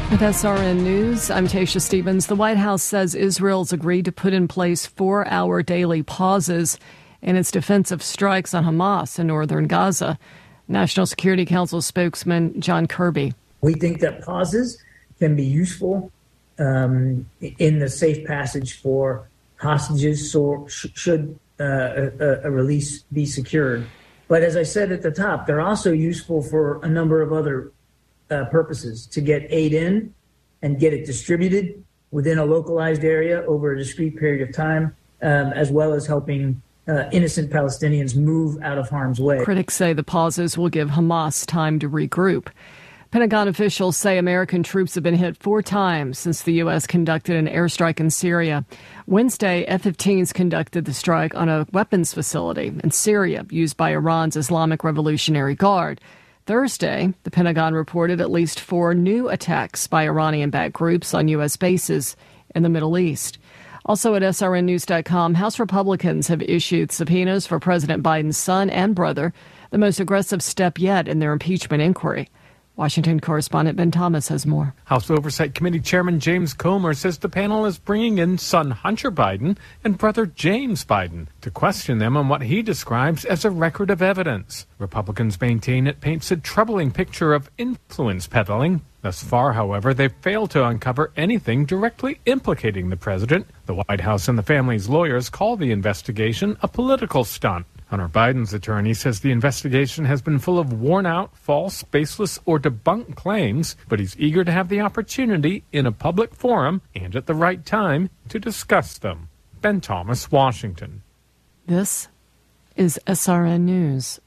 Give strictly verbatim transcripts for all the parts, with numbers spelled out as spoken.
With S R N News, I'm Tasha Stevens. The White House says Israel's agreed to put in place four-hour daily pauses in its defense of strikes on Hamas in northern Gaza. National Security Council spokesman John Kirby. We think that pauses can be useful um, in the safe passage for hostages, so sh- should uh, a, a release be secured. But as I said at the top, they're also useful for a number of other Uh, purposes, to get aid in and get it distributed within a localized area over a discrete period of time, um, as well as helping uh, innocent Palestinians move out of harm's way. Critics say the pauses will give Hamas time to regroup. Pentagon officials say American troops have been hit four times since the U S conducted an airstrike in Syria. Wednesday, F fifteens conducted the strike on a weapons facility in Syria used by Iran's Islamic Revolutionary Guard. Thursday, the Pentagon reported at least four new attacks by Iranian-backed groups on U S bases in the Middle East. Also at S R N news dot com, House Republicans have issued subpoenas for President Biden's son and brother, the most aggressive step yet in their impeachment inquiry. Washington correspondent Ben Thomas has more. House Oversight Committee Chairman James Comer says the panel is bringing in son Hunter Biden and brother James Biden to question them on what he describes as a record of evidence. Republicans maintain it paints a troubling picture of influence peddling. Thus far, however, they've failed to uncover anything directly implicating the president. The White House and the family's lawyers call the investigation a political stunt. Hunter Biden's attorney says the investigation has been full of worn-out, false, baseless, or debunked claims, but he's eager to have the opportunity in a public forum and at the right time to discuss them. Ben Thomas, Washington. This is S R N News.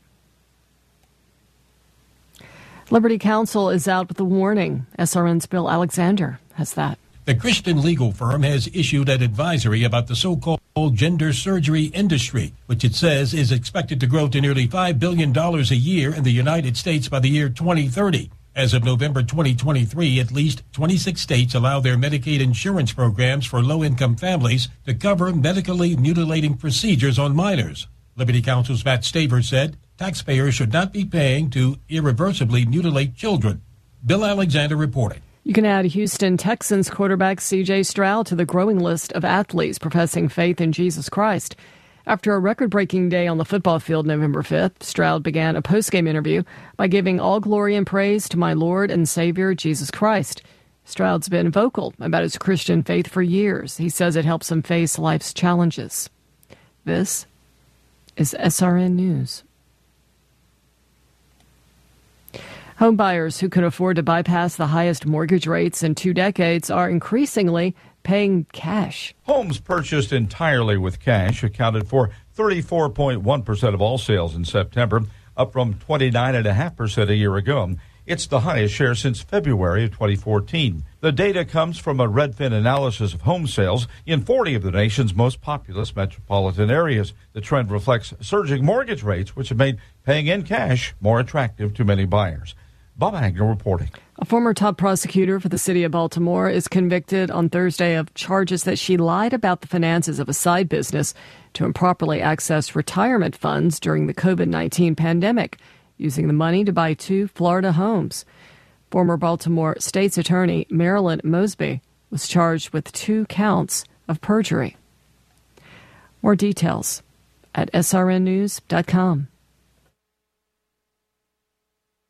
Liberty Counsel is out with a warning. S R N's Bill Alexander has that. The Christian legal firm has issued an advisory about the so-called gender surgery industry, which it says is expected to grow to nearly five billion dollars a year in the United States by the year twenty thirty. As of November twenty twenty-three, at least twenty-six states allow their Medicaid insurance programs for low-income families to cover medically mutilating procedures on minors. Liberty Counsel's Matt Staver said taxpayers should not be paying to irreversibly mutilate children. Bill Alexander reporting. You can add Houston Texans quarterback C J Stroud to the growing list of athletes professing faith in Jesus Christ. After a record-breaking day on the football field November fifth, Stroud began a post-game interview by giving all glory and praise to my Lord and Savior, Jesus Christ. Stroud's been vocal about his Christian faith for years. He says it helps him face life's challenges. This is S R N News. Home buyers who can afford to bypass the highest mortgage rates in two decades are increasingly paying cash. Homes purchased entirely with cash accounted for thirty-four point one percent of all sales in September, up from twenty-nine point five percent a year ago. It's the highest share since February of twenty fourteen. The data comes from a Redfin analysis of home sales in forty of the nation's most populous metropolitan areas. The trend reflects surging mortgage rates, which have made paying in cash more attractive to many buyers. Bob Agnew reporting. A former top prosecutor for the city of Baltimore is convicted on Thursday of charges that she lied about the finances of a side business to improperly access retirement funds during the covid nineteen pandemic, using the money to buy two Florida homes. Former Baltimore State's Attorney Marilyn Mosby was charged with two counts of perjury. More details at S R N news dot com.